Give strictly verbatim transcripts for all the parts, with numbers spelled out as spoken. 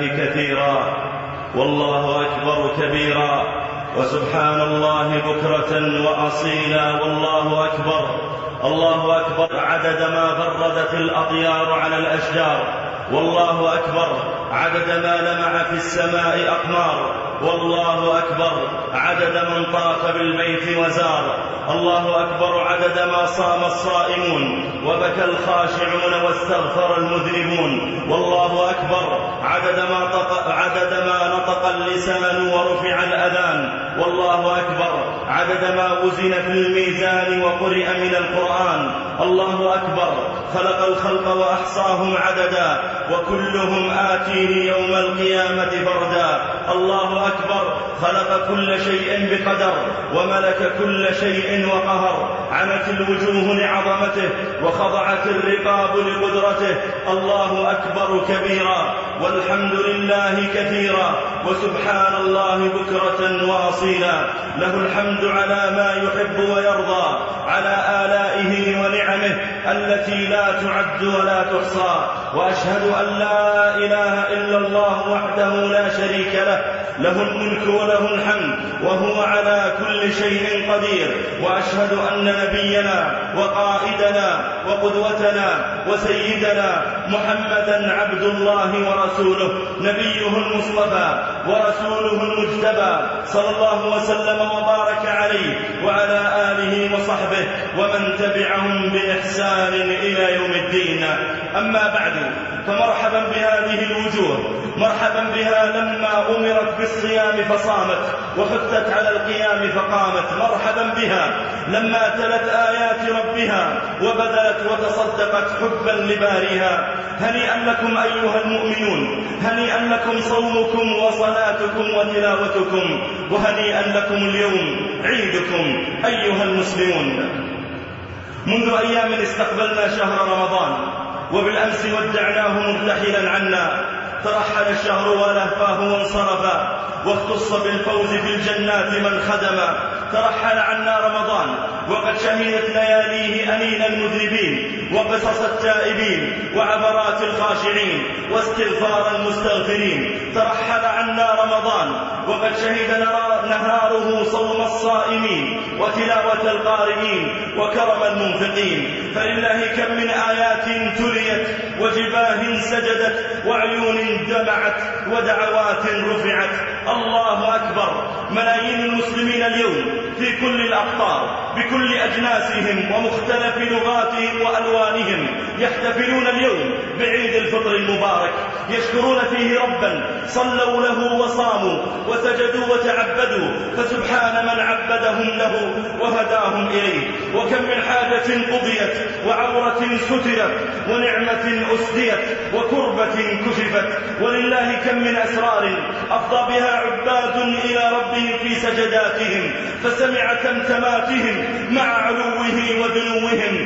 كثيرا والله أكبر كبيرا وسبحان الله بكرة وأصيلا والله أكبر. الله أكبر عدد ما بردت الأطيار على الأشجار، والله أكبر عدد ما لمع في السماء أقمار، والله أكبر عدد من طاف بالبيت وزار، الله أكبر عدد ما صام الصائمون وبكى الخاشعون واستغفر المذنبون، والله أكبر عدد ما, عدد ما نطق اللسان ورفع الأذان، والله أكبر عدد ما وزن في الميزان وقرئ من القرآن، الله أكبر خلق الخلق وأحصاهم عددا وكلهم آتيه يوم القيامة فردا، الله أكبر خلق كل شيء بقدر وملك كل شيء وقهر، عنت الوجوه لعظمته وخضعت الرقاب لقدرته، الله أكبر كبيرا والحمد لله كثيرا وسبحان الله بكرة وأصيلا. له الحمد على ما يحب ويرضى، على آلائه ونعمه التي لا تعد ولا تحصى، وأشهد أن لا إله إلا الله وحده لا شريك له، له الملك وله الحمد وهو على كل شيء قدير، وأشهد أن نبينا وقائدنا وقدوتنا وسيدنا محمدا عبد الله ورسوله، نبيه المصطفى ورسوله المجتبى، صلى الله وسلم وبارك عليه وعلى آله وصحبه ومن تبعهم بإحسان إلى يوم الدين. أما بعد، فمرحبا بهذه الوجوه، مرحبا بها لما أمرت بالصيام فصامت وحثت على القيام فقامت، مرحبا بها لما تلت آيات ربها وبذلت وتصدقت حبا لبارها. هنيئا لكم أيها المؤمنون، هنيئا لكم صومكم وصلاتكم وتلاوتكم، وهنيئا لكم اليوم عيدكم أيها المسلمون. منذ أيام استقبلنا شهر رمضان، وبالأمس ودعناه مرتحلا عنا، ترحل الشهر ولهفاه وانصرفا، واختص بالفوز في الجنات من خدما. ترحل عنا رمضان وقد شهدت لياليه أنين المذنبين وقصص التائبين وعبرات الخاشعين واستغفار المستغفرين. ترحل عنا رمضان وقد شهد نهاره صوم الصائمين وتلاوة القارئين وكرم المنفقين. فلله كم من آيات تليت وجباه سجدت وعيون دمعت ودعوات رفعت. الله أكبر. ملايين المسلمين اليوم في كل الأقطار بكل أجناسهم ومختلف لغاتهم وألوانهم يحتفلون اليوم بعيد الفطر المبارك، يشكرون فيه ربا صلوا له وصاموا وسجدوا وتعبدوا، فسبحان من عبدهم له وهداهم إليه. وكم من حاجة قضيت وعورة سترت ونعمة أسديت وكربة كشفت، ولله كم من أسرار أفضى بها عباد إلى ربهم في سجداتهم، فسمع تمتماتهم مع علوه ودنوهم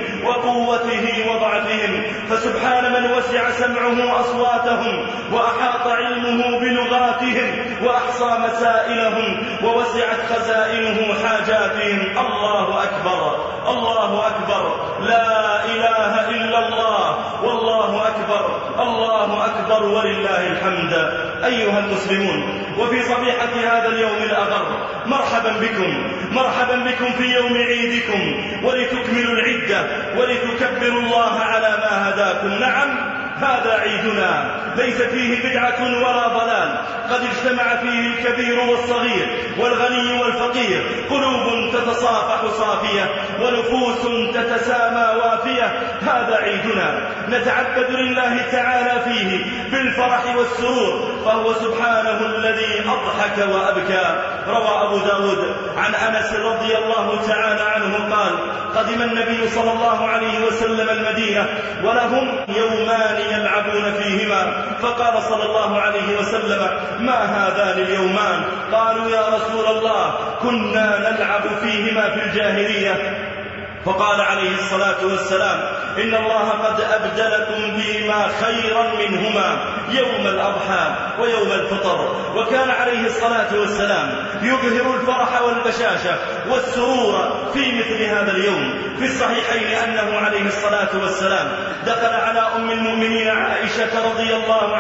وقوته وضعفهم. فسبحان من وسع سمعه أصواتهم وأحاط علمه بلغاتهم وأحصى مسائلهم ووسعت خزائنه حاجاتهم. الله أكبر، الله أكبر، لا إله إلا الله، والله أكبر، الله أكبر ولله الحمد. أيها المسلمون، وفي صبيحة هذا اليوم الأغر مرحبا بكم، مرحبا بكم في يوم عيدكم، ولتكملوا العدة ولتكبروا الله على ما هداكم. نعم، هذا عيدنا ليس فيه بدعة ولا ضلال، قد اجتمع فيه الكبير والصغير والغني والفقير، قلوب تتصافح صافية ونفوس تتسامى وافية. هذا عيدنا نتعبد لله تعالى فيه بالفرح والسرور، فهو سبحانه الذي أضحك وأبكى. روى أبو داود عن أنس رضي الله تعالى عنه قال: قدم النبي صلى الله عليه وسلم المدينة ولهم يومان يلعبون فيهما، فقال صلى الله عليه وسلم: ما هذان اليومان؟ قالوا: يا رسول الله، كنا نلعب فيهما في الجاهلية. فقال عليه الصلاة والسلام: إن الله قد أبدلكم بما خيرا منهما يوم الأضحى ويوم الفطر. وكان عليه الصلاة والسلام يظهر الفرح والبشاشة والسرور في مثل هذا اليوم. في الصحيحين أنه عليه الصلاة والسلام دخل على أم المؤمنين عائشة رضي الله عنها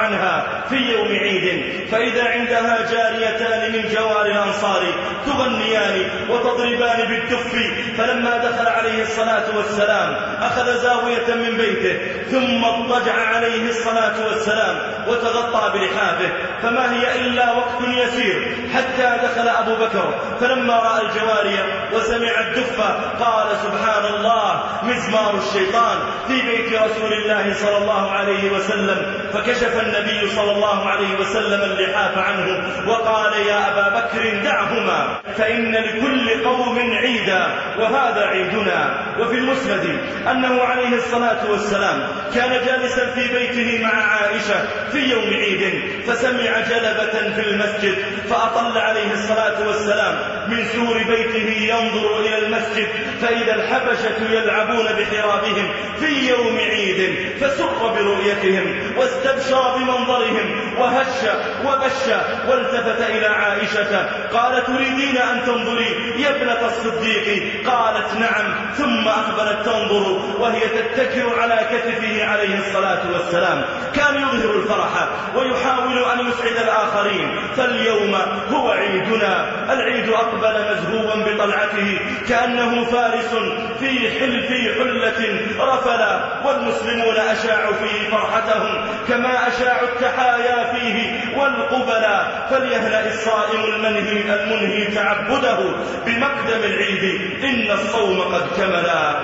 اللحاف في يوم عيد، فإذا عندها جاريتان من جوار الأنصار تغنيان وتضربان بالدف، فلما دخل عليه الصلاة والسلام أخذ زاوية من بيته ثم اضطجع عليه الصلاة والسلام وتغطى بلحافه، فما هي إلا وقت يسير حتى دخل أبو بكر، فلما رأى الجواري وسمع الدف قال سبحان الله مزمار الشيطان في بيت رسول الله صلى الله عليه وسلم، فكشف النبي صلى الله عليه وسلم اللحاف عنه وقال يا أبا بكر دعهما فإن لكل قوم عيدا وهذا عيدنا. وفي المسند أنه عليه الصلاة والسلام كان جالسا في بيته مع عائشة في يوم عيد فسمع جلبة في المسجد، فأطل عليه الصلاة والسلام من سور بيته ينظر إلى المسجد فإذا الحبشة يلعبون بحرابهم في يوم عيد، فسر برؤيتهم واستبشر بمنظرهم وهش وبش، والتفت إلى عائشة قال تريدين أن تنظري يا ابنة الصديق؟ قالت نعم، ثم أقبلت تنظر وهي تتكئ على كتفه عليه الصلاة والسلام. كان يظهر الفرح ويحاول أن يسعد الآخرين، فاليوم هو عيدنا. العيد أقبل مزهوا بطلعته كأنه فارس في حل في حلة رفلا، والمسلمون أشاعوا فيه فرحتهم كما أشاعوا التحايا فيه والقبلا، فليهنأ الصائم المنهي, المنهي تعبده بمقدم العيد إن الصوم قد كملا.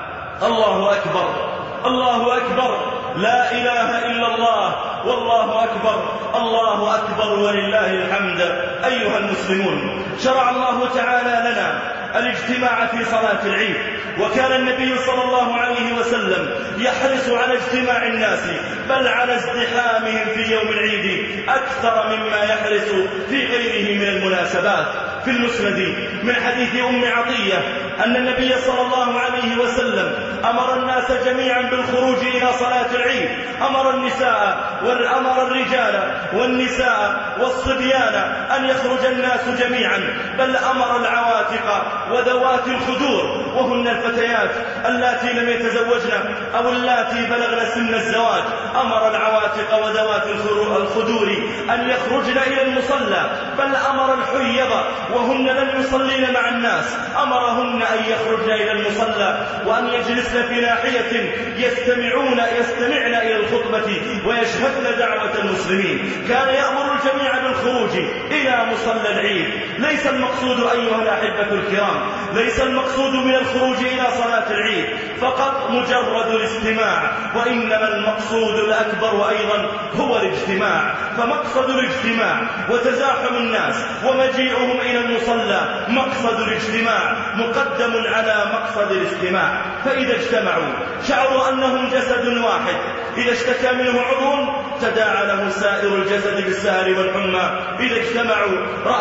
الله أكبر الله أكبر لا إله إلا الله والله أكبر الله أكبر ولله الحمد. أيها المسلمون، شرع الله تعالى لنا الاجتماع في صلاة العيد، وكان النبي صلى الله عليه وسلم يحرص على اجتماع الناس بل على ازدحامهم في يوم العيد أكثر مما يحرص في غيره من المناسبات. في المسند من حديث أم عطية أن النبي صلى الله عليه وسلم أمر الناس جميعا بالخروج إلى صلاة العيد، أمر النساء وأمر الرجال والنساء والصبيان أن يخرج الناس جميعا، بل أمر العواتق وذوات الخدور وهن الفتيات اللاتي لم يتزوجن أو اللاتي بلغن سن الزواج، أمر العواتق وذوات الخدور أن يخرجن إلى المصلى، بل أمر الحيض وهن لم يصلين مع الناس أمرهن أن يخرجن إلى المصلى وأن يجلسن في ناحية يستمعون يستمعن إلى الخطبة ويشهدن دعوة المسلمين. كان يأمر الجميع بالخروج إلى مصلى العيد. ليس المقصود أيها الأحبة الكرام، ليس المقصود من الخروج إلى صلاة العيد فقط مجرد الاستماع، وإنما المقصود الأكبر أيضا هو الاجتماع. فمقصد الاجتماع وتزاحم الناس ومجيئهم إلى المصلى مقصد الاجتماع مقدم على مقصد الاستماع. فإذا اجتمعوا شعروا أنهم جسد واحد، إذا اشتكى منه عضو تداعى له سائر الجسد بالسهر والحمى. إذا اجتمعوا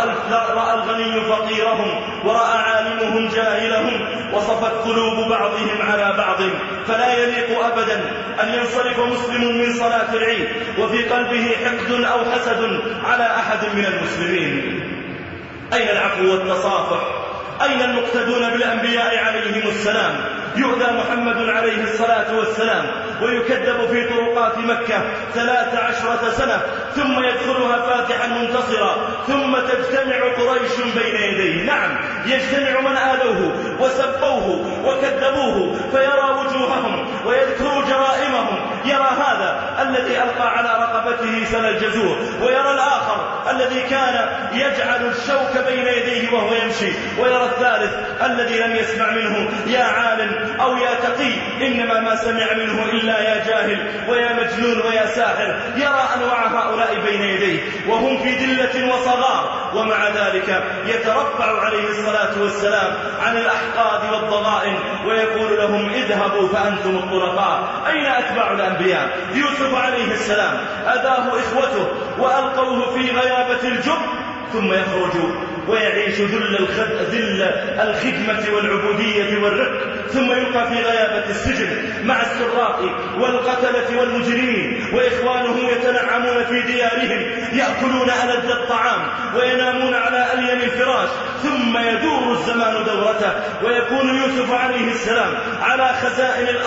رأى الغني فقيرهم ورأى عالمهم جاهلهم، وصفت قلوب بعضهم على بعض، فلا يليق أبدا أن ينصرف مسلم من صلاة العيد وفي قلبه حقد أو حسد على أحد من المسلمين. أين العفو والتصافح؟ أين المقتدون بالأنبياء عليهم السلام؟ يؤذى محمد عليه الصلاة والسلام ويكذب في طرقات مكة ثلاث عشرة سنة، ثم يدخلها فاتحا منتصرا، ثم تجتمع قريش بين يديه. نعم، يجتمع من آذوه وسبوه وكذبوه فيرى وجوههم ويذكر جرائمهم، يرى هذا الذي ألقى على رقبته سل الجزور، ويرى الآخر الذي كان يجعل الشوك بين يديه وهو يمشي، ويرى الثالث الذي لم يسمع منه يا عالم أو يا تقي، إنما ما سمع منه إلا يا جاهل ويا مجنون ويا ساحر. يرى أنواع هؤلاء بين يديه وهم في دلة وصغار، ومع ذلك يترفع عليه الصلاة والسلام عن الأحقاد والضغائن ويقول لهم اذهبوا فأنتم الطلقاء. أين أتباع الأنبياء؟ يوسف عليه السلام أذاه إخوته وألقوه في غيابة الجب، ثم يخرج ويعيش ذل الخدمة والعبودية والرق، ثم يلقى في غيابة السجن مع السراق والقتلة والمجرمين، وإخوانه يتنعمون في ديارهم يأكلون ألذ الطعام وينامون على ألين الفراش، ثم يدور الزمان دورته ويكون يوسف عليه السلام على خزائن الأرض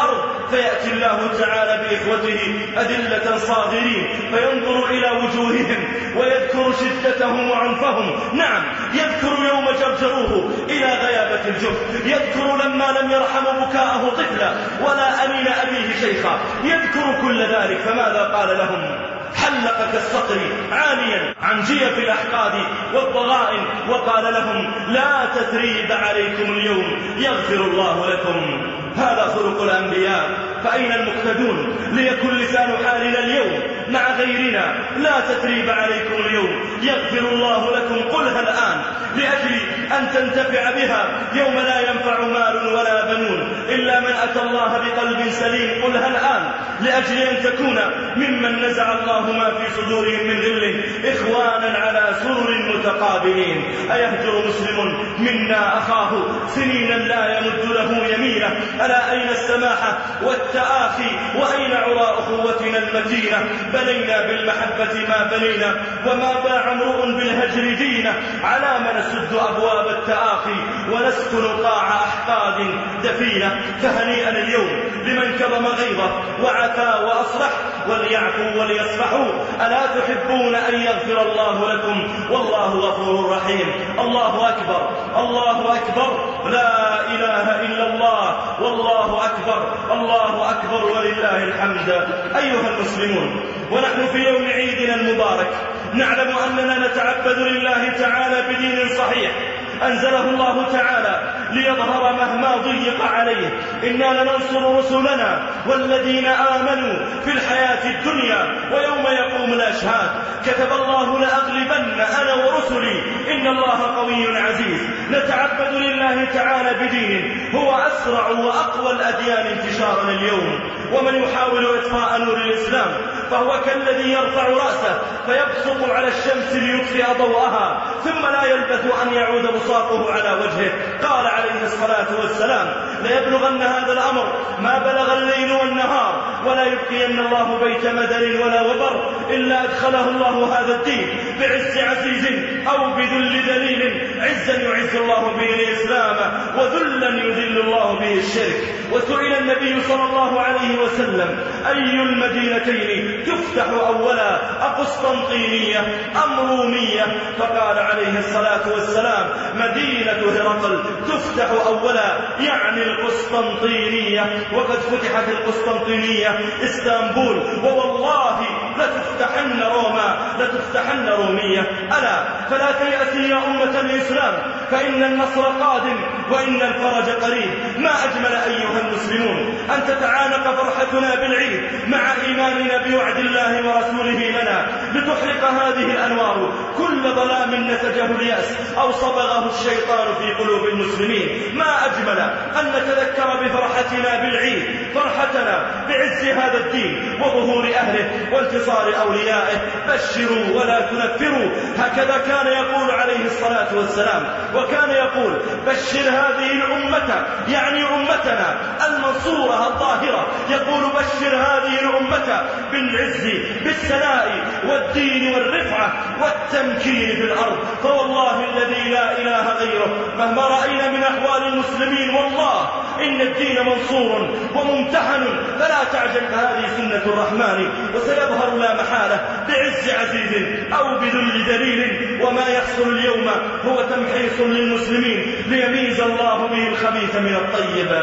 فيأتي الله تعالى بإخوته أدلة صاغرين فينظر إلى وجوههم ويذكر شدتهم وعنفهم. نعم، يذكر يوم جرجروه إلى غيابة الجب، يذكر لما لم يرحم بكاءه طفلا ولا أنين أبيه شيخا، يذكر كل ذلك. فماذا قال لهم؟ حلق كالصقر عاليا عن جيف الأحقاد والضغائن وقال لهم: لا تثريب عليكم اليوم يغفر الله لكم. هذا خلق الأنبياء، فأين المقتدون؟ ليكن لسان حالنا اليوم مع غيرنا: لا تثريب عليكم اليوم يغفر الله لكم. قلها الآن لأجل أن تنتفع بها يوم لا ينفع مال ولا بنون إلا من أتى الله بقلب سليم. قلها الآن لأجل أن تكون ممن نزع الله ما في صدورهم من غل إخوانا على سرر متقابلين. أيهجر مسلم منا أخاه سنينا لا يمد له يمينه؟ ألا أين السماحة والتآخي وأين عراء أخوتنا المتينة؟ بنينا بالمحبة ما بنينا وما باع امرؤ بالهجر دينه. على من نسد أبواب التآخي ونسكن قاع أحقاد دفينة. فهنيئا اليوم لمن كظم غيظه وعفا وأصلح، وليعفوا وليصفحوا. ألا تحبون أن يغفر الله لكم؟ والله غفور رحيم. الله أكبر، الله أكبر، لا إله إلا الله، والله أكبر، الله أكبر ولله الحمد. أيها المسلمون، ونحن في يوم عيدنا المبارك نعلم أننا نتعبد لله تعالى بدين صحيح أنزله الله تعالى ليظهر مهما ضيق عليه. إنا لننصر رسلنا والذين آمنوا في الحياة الدنيا ويوم يقوم الأشهاد. كتب الله: لأغلبن أنا ورسلي إن الله قوي عزيز. نتعبد لله تعالى بدين هو أسرع وأقوى الأديان انتشارا اليوم. ومن يحاول إطفاء نور الإسلام فهو كالذي يرفع رأسه فيبصق على الشمس ليطفئ ضوءها ثم لا يلبث أن يعود بصاقه على وجهه. قال عليه الصلاة والسلام: ليبلغن هذا الأمر ما بلغ الليل والنهار ولا يبقين الله بيت مدر ولا وبر إلا أدخله الله هذا الدين بعز عزيز أو بذل دليل. عزا يعز الله به الإسلام وذلا يذل الله به الشرك. وسئل النبي صلى الله عليه وسلم: أي المدينتين تفتح أولا، أقسطنطينية أم رومية؟ فقال عليه الصلاة والسلام: مدينة هرقل تفتح أولا، يعني القسطنطينية. وقد فتحت القسطنطينية اسطنبول، ووالله لتفتحن روما، لتفتحن رومية. ألا فلا تيأسي يا أمة الإسلام، فإن النصر قادم وإن الفرج قريب. ما أجمل أيها المسلمون أن تتعانق فرحتنا بالعيد مع إيماننا بوعد الله ورسوله لنا لتحرق هذه الأنوار كل ظلام نسجه اليأس أو صبغه الشيطان في قلوب المسلمين. ما أجمل أن نتذكر بفرحتنا بالعيد فرحتنا بعز هذا الدين وظهور أهله وانتصار أوليائه. بشروا ولا تنفروا، هكذا كان يقول عليه الصلاة والسلام. وكان يقول: بشر هذه الأمة، يعني أمتنا المنصورة الظاهرة. يقول: بشر هذه الأمة بالعز بالسناء والدين والرفعة والتمكين في الأرض. فوالله الذي لا إله غيره مهما رأينا من أحوال المسلمين والله إن الدين منصور وممتحن. فلا تعجل، فهذه سنة الرحمن وسيظهر لا محالة بعز عزيز أو بذل دليل. وما يحصل اليوم هو تمحيص للمسلمين ليميز الله به الخبيث من الطيب.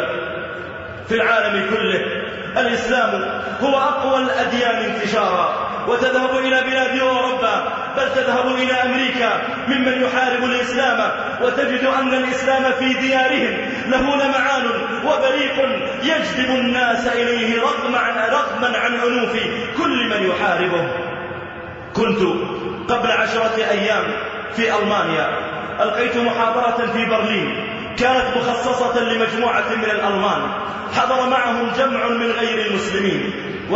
في العالم كله الإسلام هو أقوى الأديان انتشارا، وتذهب إلى بلاد أوروبا بل تذهب إلى أمريكا ممن يحارب الإسلام، وتجد أن الإسلام في ديارهم له لمعان وبريق يجذب الناس إليه رغما عن, رغما عن عنوف كل من يحاربه. كنت قبل عشرة أيام في ألمانيا، ألقيت محاضرة في برلين كانت مخصصة لمجموعة من الألمان، حضر معهم جمع من غير المسلمين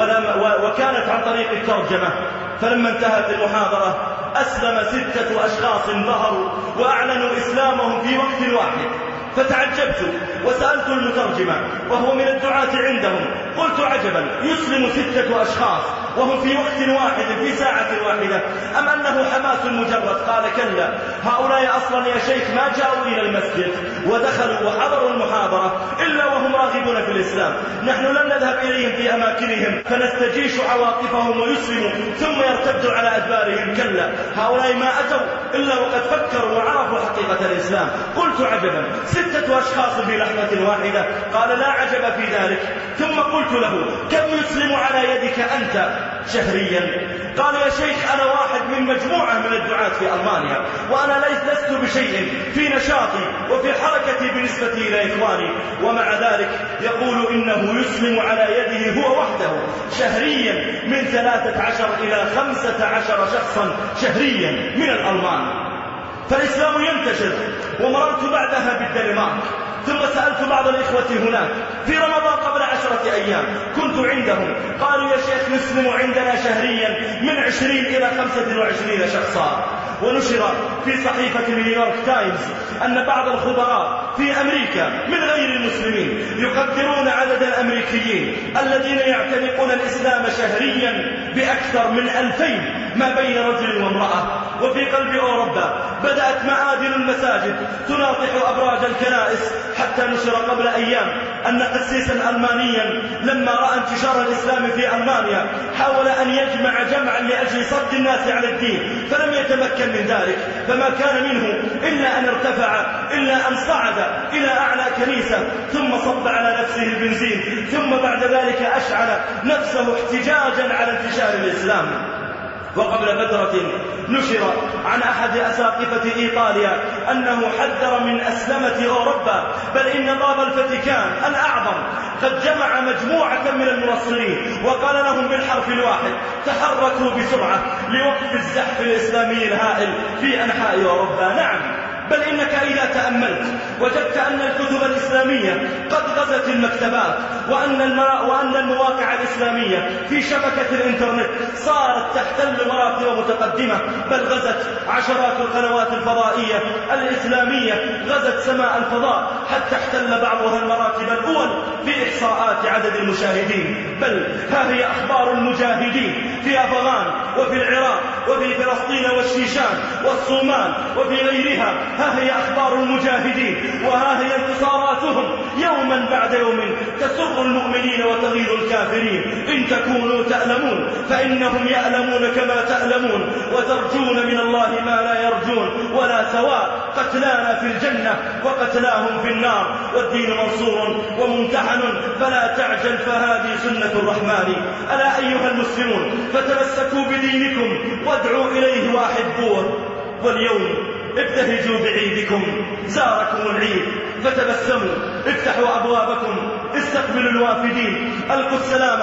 وكانت عن طريق الترجمة. فلما انتهت المحاضرة أسلم ستة أشخاص ظهروا وأعلنوا إسلامهم في وقت واحد. فتعجبت وسألت المترجم وهو من الدعاة عندهم، قلت عجبا، يسلم ستة أشخاص وهم في وقت واحد في ساعة واحدة، أم أنه حماس مجرد؟ قال كلا، هؤلاء أصلا يا شيخ ما جاءوا إلى المسجد ودخلوا وحضروا المحاضرة إلا وهم راغبون في الإسلام، نحن لم نذهب إليهم في أماكنهم فنستجيش عواطفهم ويسلموا ثم يرتدوا على أدبارهم، كلا، هؤلاء ما أتوا إلا وقد فكروا وعرفوا حقيقة الإسلام. قلت عجبا، ستة أشخاص في لحظة واحدة؟ قال لا عجب في ذلك. ثم قلت له كم يسلم على يدك أنت شهريا؟ قال يا شيخ أنا واحد من مجموعة من الدعاة في ألمانيا، وأنا لست بشيء في نشاطي وفي حركتي بالنسبة إلى إخواني، ومع ذلك يقول إنه يسلم على يده هو وحده شهريا من ثلاثة عشر إلى خمسة عشر شخصا شهريا من الألمان. فالإسلام ينتشر. ومررت بعدها بالدنمارك، ثم سألت بعض الإخوة هناك في رمضان قبل عشرة أيام، كنت عندهم، قالوا يا شيخ نسلم عندنا شهريا من عشرين إلى خمسة وعشرين شخصا. ونشر في صحيفة نيويورك تايمز أن بعض الخبراء في أمريكا من غير المسلمين يقدرون عدد الأمريكيين الذين يعتنقون الإسلام شهريا بأكثر من ألفين ما بين رجل وامرأة. وفي قلب أوروبا بدأت معادن المساجد تناطح أبراج الكنائس، حتى نشر قبل أيام أن قسيسا ألمانيا لما رأى انتشار الإسلام في ألمانيا حاول أن يجمع جمعا لأجل صد الناس على الدين فلم يتمكن من ذلك، فما كان منه إلا أن ارتفع إلا أن صعد إلى أعلى كنيسة ثم صب على نفسه البنزين، ثم بعد ذلك أشعل نفسه احتجاجا على انتشار الإسلام. وقبل فترة نشر عن أحد أساقفة إيطاليا أنه حذر من أسلمة أوروبا، بل إن باب الفاتيكان الأعظم قد جمع مجموعة من المنصرين وقال لهم بالحرف الواحد تحركوا بسرعة لوقف الزحف الإسلامي الهائل في أنحاء أوروبا. نعم، بل إنك إذا تأملت وجدت أن الكتب الإسلامية قد غزت المكتبات، وأن, المرا... وأن المواقع الإسلامية في شبكة الإنترنت صارت تحتل مراتب متقدمة، بل غزت عشرات القنوات الفضائية الإسلامية، غزت سماء الفضاء حتى احتل بعضها المراتب الأول في إحصاءات عدد المشاهدين. بل ها هي أخبار المجاهدين في أفغان وفي العراق وفي فلسطين والشيشان والصومال وفي غيرها، ها هي أخبار المجاهدين وها هي انتصاراتهم يوما بعد يوم تسر المؤمنين وتغيظ الكافرين. إن تكونوا تألمون فإنهم يألمون كما تألمون، وترجون من الله ما لا يرجون، ولا سواء قتلانا في الجنة وقتلاهم في النار، والدين منصور وممتحن فلا تعجل فهذه سنة الرحمن. ألا أيها المسلمون فتمسكوا بدينكم وادعوا إليه وأحبوه. واليوم ابتهجوا بعيدكم، زاركم العيد فتبسموا، افتحوا أبوابكم، استقبلوا الوافدين، ألقوا السلام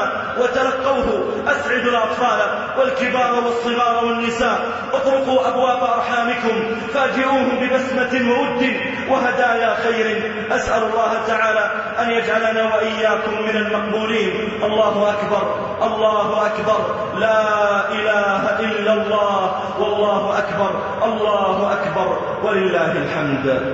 وتلقوه، أسعدوا الأطفال والكبار والصغار والنساء، اطرقوا أبواب أرحامكم، فاجئوهم ببسمة وود وهدايا خير. أسأل الله تعالى أن يجعلنا وإياكم من المقبولين. الله أكبر، الله أكبر، لا إله إلا الله، والله أكبر، الله أكبر، ولله الحمد.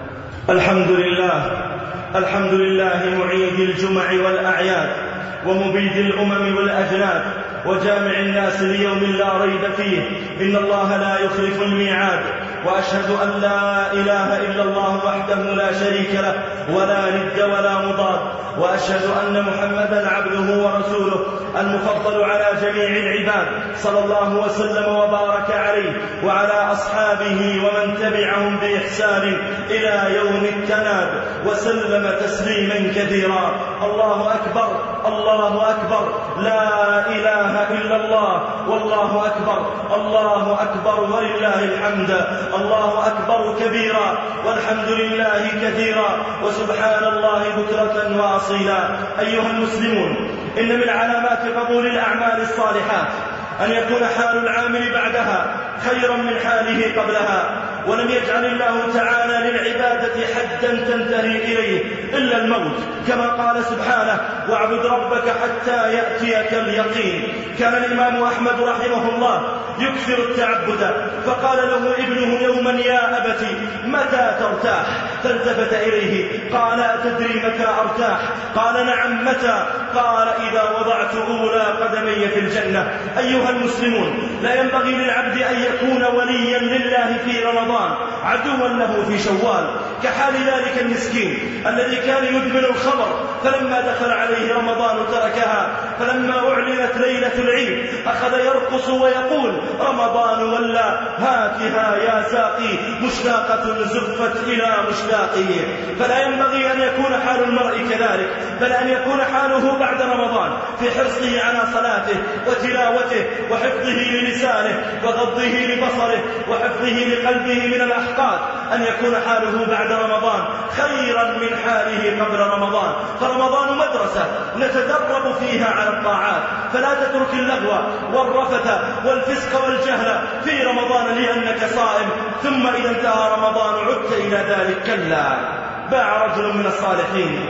الحمد لله، الحمد لله معيد الجمع والأعياد ومبيد الأمم والأجناد وجامع الناس ليوم لا ريب فيه، إن الله لا يخلف الميعاد. وأشهد أن لا إله إلا الله وحده لا شريك له ولا ند ولا مضاد، وأشهد أن محمدا عبده ورسوله المفضل على جميع العباد، صلى الله وسلم وبارك عليه وعلى أصحابه ومن تبعهم بإحسان إلى يوم التناد، وسلم تسليما كثيرا. الله أكبر، الله أكبر، لا إله إلا الله، والله أكبر، الله أكبر، ولله الحمد. الله أكبر كبيرا، والحمد لله كثيرا، وسبحان الله بكرة وأصيلا. أيها المسلمون، إن من علامات قبول الأعمال الصالحات أن يكون حال العامل بعدها خيرا من حاله قبلها، ولم يجعل الله تعالى للعبادة حدا تنتهي إليه إلا الموت، كما قال سبحانه: واعبد ربك حتى يأتيك اليقين. كان الإمام أحمد رحمه الله يكثر التعبد، فقال له ابنه يوما: يا أبت متى ترتاح؟ فالتفت إليه قال: أتدري متى أرتاح؟ قال: نعم، متى؟ قال: إذا وضعت أولى قدمي في الجنة. أيها المسلمون، لا ينبغي للعبد أن يكون وليا لله في رمضان عدوا له في شوال، كحال ذلك المسكين الذي كان يدمن الخمر، فلما دخل عليه رمضان تركها، فلما أعلنت ليلة العيد أخذ يرقص ويقول: رمضان ولا هاتها يا ساقي، مشتاقة زفت إلى مشتاقه. فلا ينبغي أن يكون حال المرء كذلك، بل أن يكون حاله بعد رمضان في حرصه على صلاته وتلاوته وحفظه للسانه وغضه لبصره وحفظه لقلبه من الأحقاد، أن يكون حاله بعد رمضان خيرا من حاله قبل رمضان. فرمضان مدرسة نتدرب فيها على الطاعات، فلا تترك اللغو والرفث والفسق والجهل في رمضان لأنك صائم، ثم إذا انتهى رمضان عدت إلى ذلك. كلا. باع رجل من الصالحين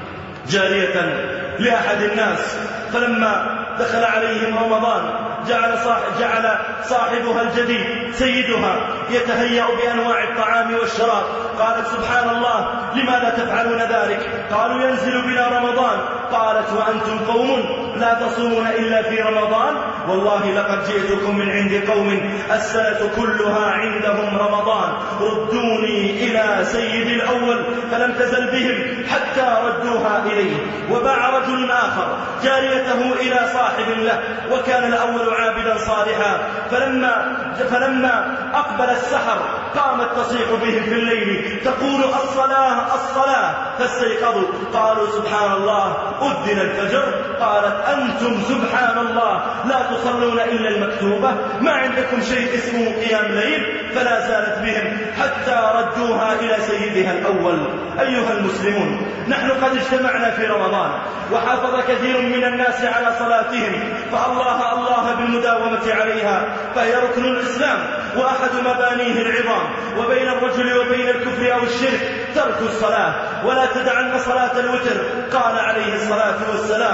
جارية لأحد الناس، فلما دخل عليهم رمضان جعل, صاحب جعل صاحبها الجديد سيدها يتهيأ بأنواع الطعام والشراب. قالت: سبحان الله، لماذا تفعلون ذلك؟ قالوا: ينزل بنا رمضان. قالت: وأنتم قوم لا تصومون إلا في رمضان؟ والله لقد جئتكم من عند قوم السنة كلها عندهم رمضان، ردوني إلى سيد الأول. فلم تزل بهم حتى ردوها إليه. وباع رجل آخر جاريته إلى صاحب له، وكان الأول عابدا صالحا، فلما, فلما أقبل السحر قامت تصيح بهم في الليل تقول: الصلاة الصلاة، فاستيقظوا. قالوا: سبحان الله، أذن الفجر. قالت: أنتم سبحان الله لا تصلون إلا المكتوبة، ما عندكم شيء اسمه قيام ليل. فلا زالت بهم حتى ردوها إلى سيدها الأول. أيها المسلمون، نحن قد اجتمعنا في رمضان، وحافظ كثير من الناس على صلاتهم، فالله الله بالمداومة عليها، فهي ركن الإسلام وأحد مبانيه العظام، وبين الرجل وبين الكفر أو الشرك ترك الصلاة. ولا تدعن صلاة الوتر. قال عليه الصلاة والسلام: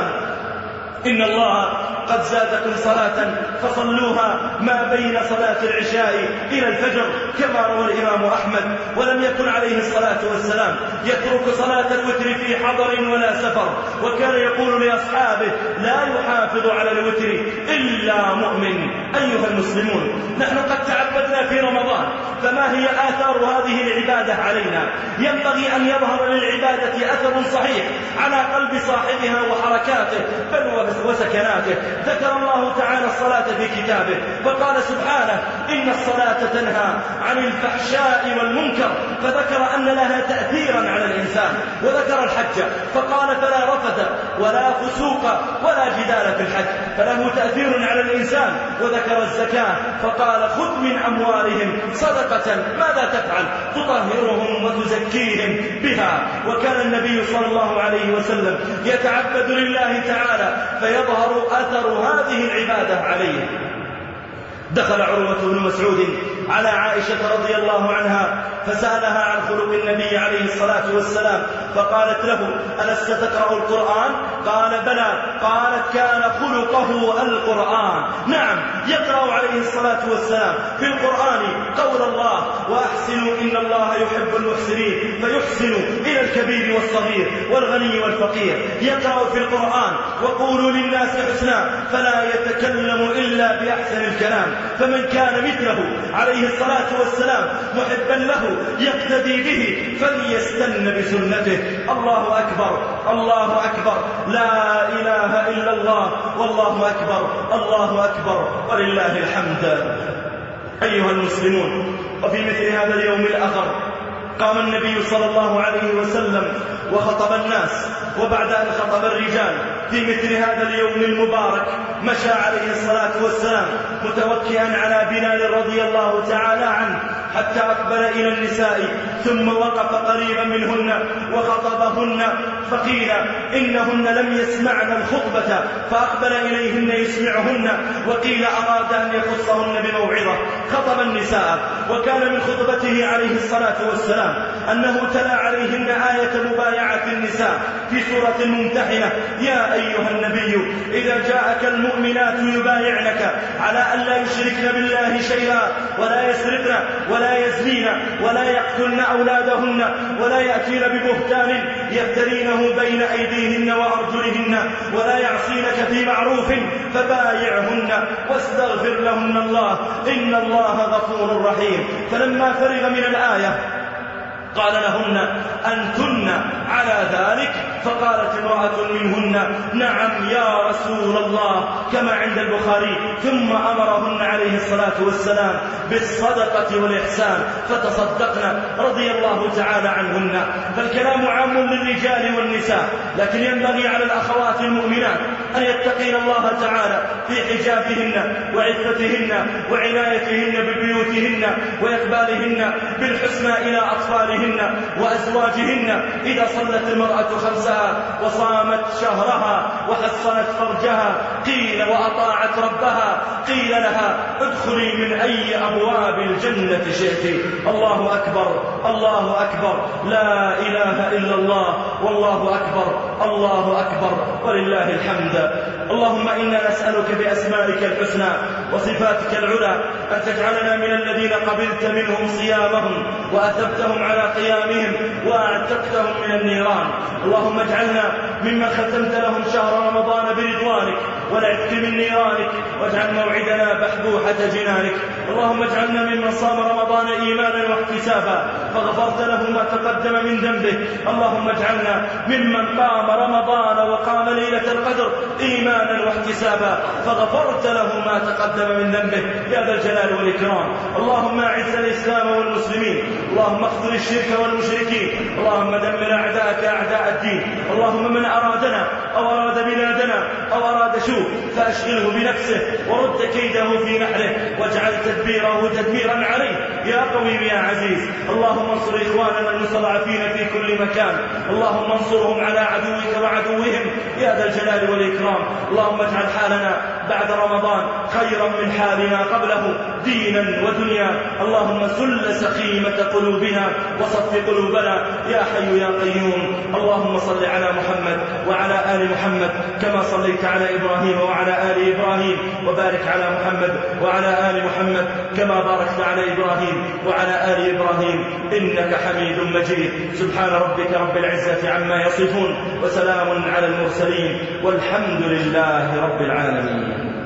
إن الله قد زادكم صلاة فصلوها ما بين صلاة العشاء إلى الفجر، كما روى الإمام أحمد. ولم يكن عليه الصلاة والسلام يترك صلاة الوتر في حضر ولا سفر، وكان يقول لأصحابه: لا يحافظ على الوتر إلا مؤمن. أيها المسلمون، نحن قد تعبدنا في رمضان، فما هي آثار هذه العبادة علينا؟ ينبغي أن يظهر للعبادة أثر صحيح على قلب صاحبها وحركاته بل وسكناته. ذكر الله تعالى الصلاة في كتابه، فقال سبحانه: إن الصلاة تنهى عن الفحشاء والمنكر، فذكر أن لها تأثيرا على الإنسان. وذكر الحج فقال: فلا رفث ولا فسوق ولا جدال في الحج، فله تأثير على الإنسان. وذكر الزكاة فقال: خذ من أموالهم صدقة، ماذا تفعل؟ تطهرهم وتزكيهم بها. وكان النبي صلى الله عليه وسلم يتعبد لله تعالى فيظهر أثر هذه العبادة عليه. دخل عروة بن مسعود على عائشة رضي الله عنها فسألها عن خلق النبي عليه الصلاة والسلام، فقالت له: ألست تقرأ القرآن؟ قال: بلى. قالت: كان خلقه القرآن. نعم، يقرأ عليه الصلاة والسلام في القرآن قول الله: وأحسنوا إن الله يحب المحسنين، فيحسن إلى الكبير والصغير والغني والفقير. يقرأ في القرآن: وقولوا للناس حسنا، فلا يتكلم إلا بأحسن الكلام. فمن كان مثله عليه الصلاة والسلام محبا له يقتدي به فليستن بسنته. الله أكبر، الله أكبر، لا إله إلا الله، والله أكبر، الله أكبر، ولله الحمد. أيها المسلمون، وفي مثل هذا اليوم الآخر قام النبي صلى الله عليه وسلم وخطب الناس، وبعد أن خطب الرجال في مثل هذا اليوم المبارك مشى عليه الصلاة والسلام متوكئا على بلال رضي الله تعالى عنه حتى أقبل إلى النساء، ثم وقف قريبا منهن وخطبهن، فقيل إنهن لم يسمعن الخطبة فأقبل إليهن يسمعهن، وقيل أراد أن يخصهن بموعظة خطب النساء، وكان من خطبته عليه الصلاة والسلام أنه تلا عليهن آية مبايعة النساء في سورة ممتحنة: يا أيها النبي إذا جاءك المؤمنات يبايعنك على أن لا يشركن بالله شيئا ولا يسرقن ولا يزنين ولا يقتلن أولادهن ولا يأتين ببهتان يفترينه بين أيديهن وأرجلهن ولا يعصينك في معروف فبايعهن واستغفر لهن الله إن الله غفور رحيم. فلما فرغ من الآية قال لهن: أنتن على ذلك؟ فقالت امرأة منهن: نعم يا رسول الله، كما عند البخاري. ثم أمرهن عليه الصلاة والسلام بالصدقة والإحسان فتصدقن رضي الله تعالى عنهن. فالكلام عام للرجال والنساء، لكن ينبغي على الأخوات المؤمنات أن يتقين الله تعالى في حجابهن وعفتهن وعنايتهن ببيوتهن وإقبالهن بالحسنى إلى أطفالهن وأزواجهن إذا صلت المرأة خمسها وصامت شهرها وحصنت فرجها قيل وأطاعت ربها قيل لها: ادخلي من أي أبواب الجنة شئت. الله أكبر الله أكبر، لا إله إلا الله، والله أكبر الله أكبر ولله الحمد. اللهم إنا نسألك بأسمائك الحسنى وصفاتك العلى أن تجعلنا من الذين قبلت منهم صيامهم وأثبتهم على قيامهم وأعتقتهم من النيران. اللهم اجعلنا ممن ختمت لهم شهر رمضان برضوانك والعتق من نيرانك، واجعل موعدنا بحبوحة جنانك. اللهم اجعلنا ممن صام رمضان إيمانا واحتسابا فغفرت له ما تقدم من ذنبه. اللهم اجعلنا ممن قام رمضان وقام ليلة القدر إيمانا واحتسابا فغفرت له ما تقدم من ذنبه يا ذا الجلال والإكرام. اللهم أعز الإسلام والمسلمين، اللهم اخذل الشرك والمشركين، اللهم دمر أعداءك أعداء الدين. اللهم من أرادنا أو أراد بلادنا أو أراد سوء فأشغله بنفسه ورد كيده في نحره واجعل تدبيره تدميرا عليه يا قوي يا عزيز. اللهم انصر إخواننا المستضعفين في كل مكان، اللهم انصرهم على عدوك وعدوهم يا ذا الجلال والإكرام. اللهم اجعل حالنا بعد رمضان خيرا من حالنا قبله دينا ودنيا. اللهم سل سخيمة قلوبنا وصف قلوبنا يا حي يا قيوم. اللهم صل على محمد وعلى آل محمد كما صليت على إبراهيم وعلى آل إبراهيم، وبارك على محمد وعلى آل محمد كما باركت على إبراهيم وعلى آل إبراهيم إنك حميد مجيد. سبحان ربك رب العزة عما يصفون وسلام على المرسلين والحمد لله رب العالمين.